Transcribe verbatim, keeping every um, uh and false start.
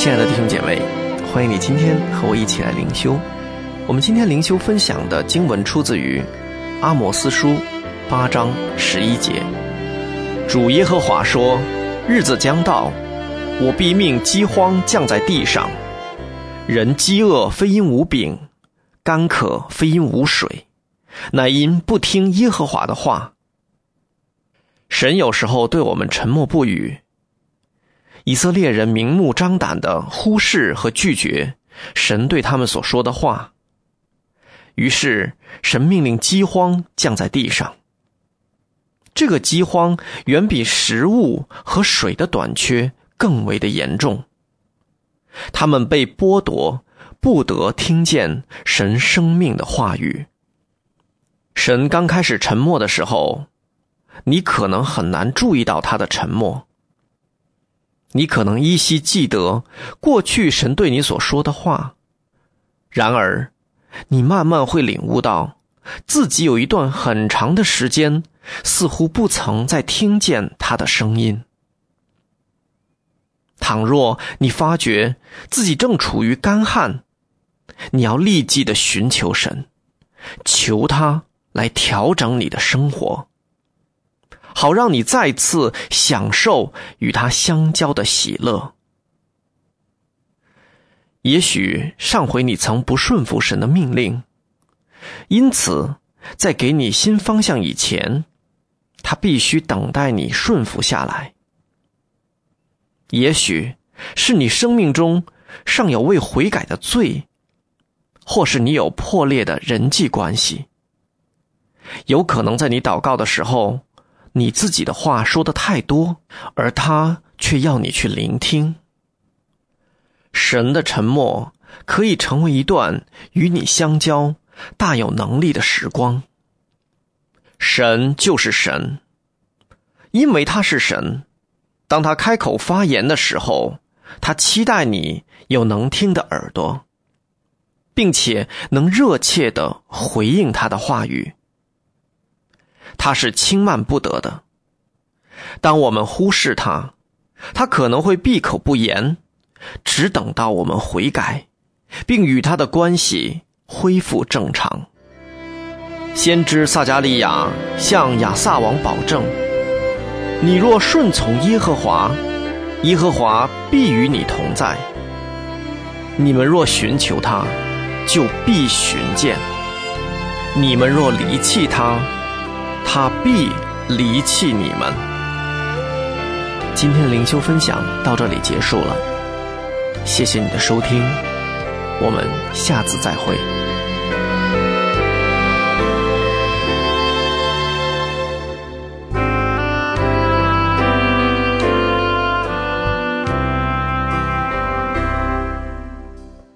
亲爱的弟兄姐妹，欢迎你今天和我一起来灵修。我们今天灵修分享的经文出自于阿摩司书八章十一节。主耶和华说，日子将到，我必命饥荒降在地上，人饥饿非因无饼，干渴非因无水，乃因不听耶和华的话。神有时候对我们沉默不语，以色列人明目张胆地忽视和拒绝神对他们所说的话，于是神命令饥荒降在地上。这个饥荒远比食物和水的短缺更为的严重，他们被剥夺，不得听见神生命的话语。神刚开始沉默的时候，你可能很难注意到他的沉默。你可能依稀记得过去神对你所说的话，然而你慢慢会领悟到自己有一段很长的时间似乎不曾再听见他的声音。倘若你发觉自己正处于干旱，你要立即的寻求神，求他来调整你的生活，好让你再次享受与他相交的喜乐。也许上回你曾不顺服神的命令，因此在给你新方向以前，他必须等待你顺服下来。也许是你生命中尚有未悔改的罪，或是你有破裂的人际关系。有可能在你祷告的时候，你自己的话说得太多，而他却要你去聆听。神的沉默可以成为一段与你相交大有能力的时光。神就是神，因为他是神，当他开口发言的时候，他期待你有能听的耳朵，并且能热切地回应他的话语。他是轻慢不得的，当我们忽视他，他可能会闭口不言，只等到我们悔改，并与他的关系恢复正常。先知撒迦利亚向亚撒王保证，你若顺从耶和华，耶和华必与你同在。你们若寻求他，就必寻见；你们若离弃他，他必离弃你们。今天的灵修分享到这里结束了，谢谢你的收听，我们下次再会。